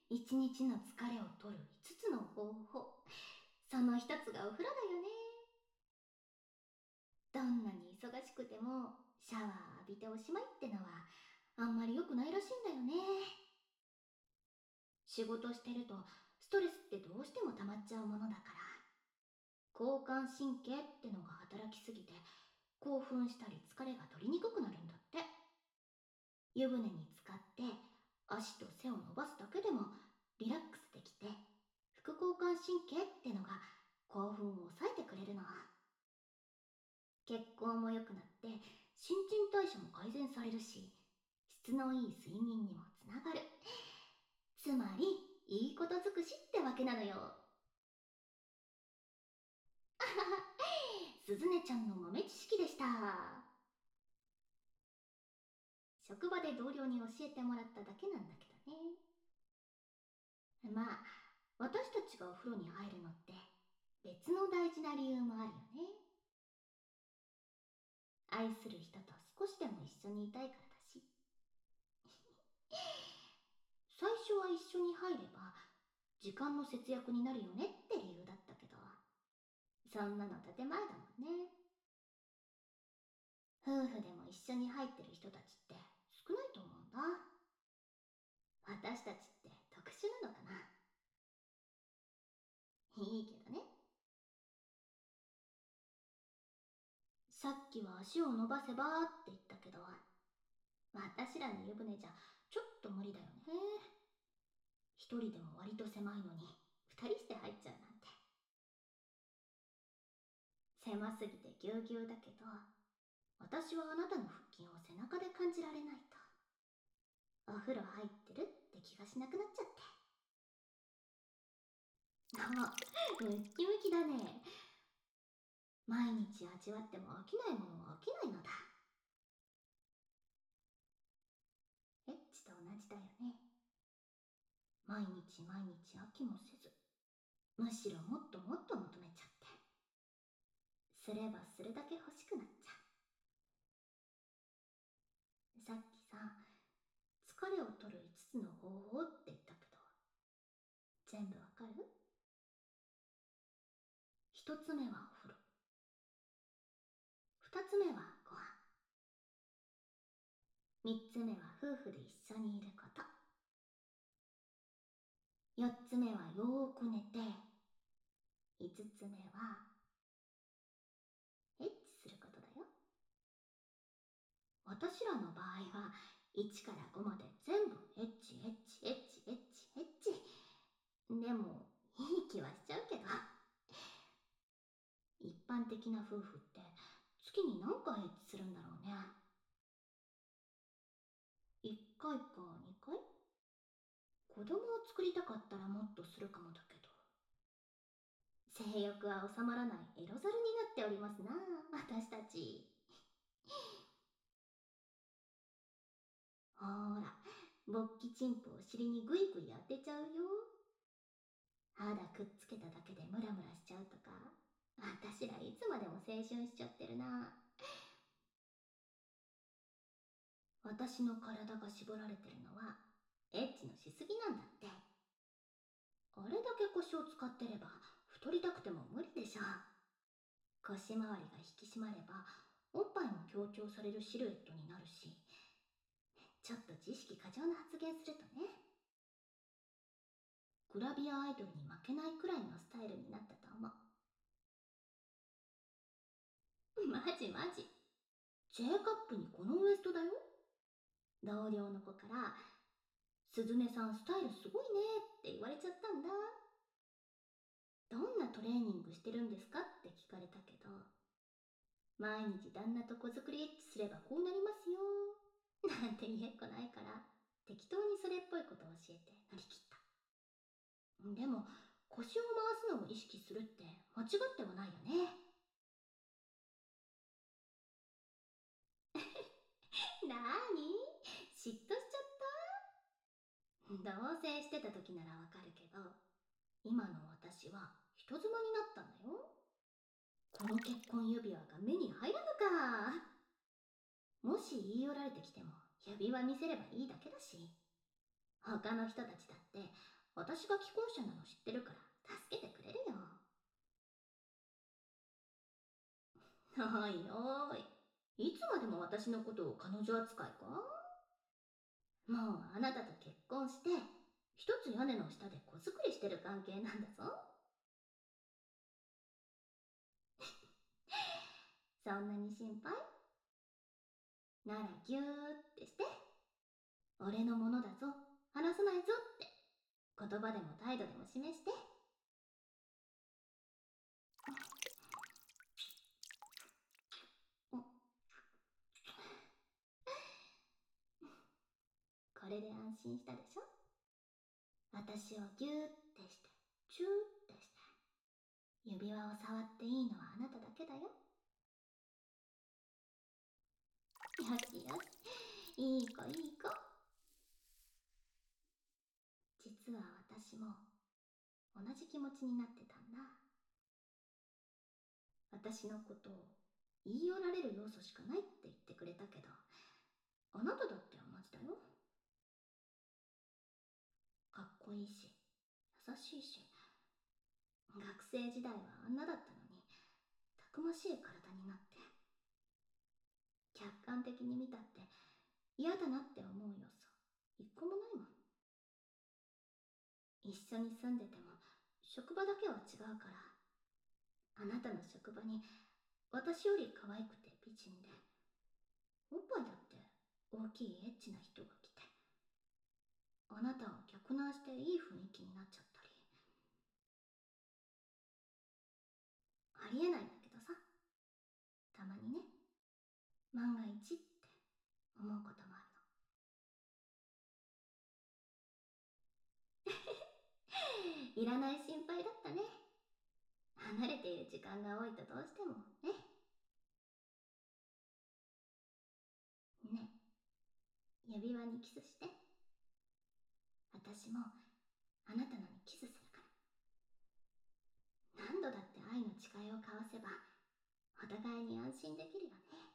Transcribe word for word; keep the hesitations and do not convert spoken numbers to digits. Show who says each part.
Speaker 1: 一日の疲れを取るいつつの方法。その一つがお風呂だよね。どんなに忙しくてもシャワー浴びておしまいってのはあんまり良くないらしいんだよね。仕事してるとストレスってどうしても溜まっちゃうものだから、交感神経ってのが働きすぎて興奮したり疲れが取りにくくなるんだって。湯船に浸かって足と背を伸ばすだけでもリラックスできて、副交感神経ってのが興奮を抑えてくれるの。血行も良くなって新陳代謝も改善されるし、質のいい睡眠にもつながる。つまりいいこと尽くしってわけなのよ。あはは、すずねちゃんの豆知識でした。職場で同僚に教えてもらっただけなんだけどね。まあ、私たちがお風呂に入るのって別の大事な理由もあるよね。愛する人と少しでも一緒にいたいからだし。最初は一緒に入れば時間の節約になるよねって理由だったけど、そんなの建前だもんね。夫婦でも一緒に入ってる人たちって少ないと思うんだ。私たちって特殊なのかな。いいけどね。さっきは足を伸ばせばって言ったけど、私らの湯船じゃちょっと無理だよね。一人でも割と狭いのに二人して入っちゃうなんて。狭すぎてぎゅうぎゅうだけど、私はあなたの腹筋を背中で感じられないとお風呂入ってるって気がしなくなっちゃって。あ、ムッキムキだね。毎日味わっても飽きないものは飽きないのだ。エッチと同じだよね。毎日毎日飽きもせず、むしろもっともっと求めちゃって、すればするだけ欲しくなっちゃう。さっきさ、疲れを取るいつつの方法って言ったけど、全部わかる？一つ目はお風呂、二つ目はご飯、三つ目は夫婦で一緒にいること、四つ目はよーく寝て、五つ目はエッチすることだよ。私らの場合はいちからごまで全部エッチエッチエッチエッチエッチ。でもいい気はしちゃうけど、一般的な夫婦って月に何回エッチするんだろうね。いっかいかにかい？子供を作りたかったらもっとするかもだけど、性欲は収まらないエロザルになっておりますな、私たち。ほーら、勃起チンポを尻にグイグイ当てちゃうよ。肌くっつけただけでムラムラしちゃうとか、私らいつまでも青春しちゃってるな。私の体が絞られてるのはエッチのしすぎなんだって。あれだけ腰を使ってれば太りたくても無理でしょ。腰回りが引き締まればおっぱいも強調されるシルエットになるし、ちょっと知識過剰な発言するとね、グラビアアイドルに負けないくらいのスタイルになったと思う。マジマジ。J カップにこのウエストだよ。同僚の子から「すずめさんスタイルすごいね」って言われちゃったんだ。どんなトレーニングしてるんですかって聞かれたけど、毎日旦那と子作りエッチすればこうなりますよなんて言えっこないから、適当にそれっぽいことを教えて乗り切った。でも腰を回すのを意識するって間違ってはないよね。なーに、嫉妬しちゃった？同棲してた時ならわかるけど、今の私は人妻になったんだよ。この結婚指輪が目に入らぬか。もし言い寄られてきても指輪見せればいいだけだし、他の人たちだって私が既婚者なの知ってるから助けてくれるよ。おいおい、いつまでも私のことを彼女扱いか？もうあなたと結婚して一つ屋根の下で子作りしてる関係なんだぞ。そんなに心配ならギューってして、俺のものだぞ、離さないぞって言葉でも態度でも示して。これで安心したでしょ？私をギューってしてチューってして指輪を触っていいのはあなただけだよ。よしよし、いい子いい子。実は私も同じ気持ちになってたんだ。私のことを言い寄られる要素しかないって言ってくれたけど、あなただって同じだよ。かっこいいし優しいし、学生時代はあんなだったのにたくましい体になって、客観的に見たって嫌だなって思う要素一個もないもん。一緒に住んでても職場だけは違うから、あなたの職場に私より可愛くて美人でおっぱいだって大きいエッチな人が来て、あなたを逆ナンしていい雰囲気になっちゃったり、ありえないんだけどさ、たまにね、万が一って思うこともあるの。いらない心配だったね。離れている時間が多いとどうしてもね。ね、指輪にキスして。私もあなたのにキスするから。何度だって愛の誓いを交わせばお互いに安心できるよね。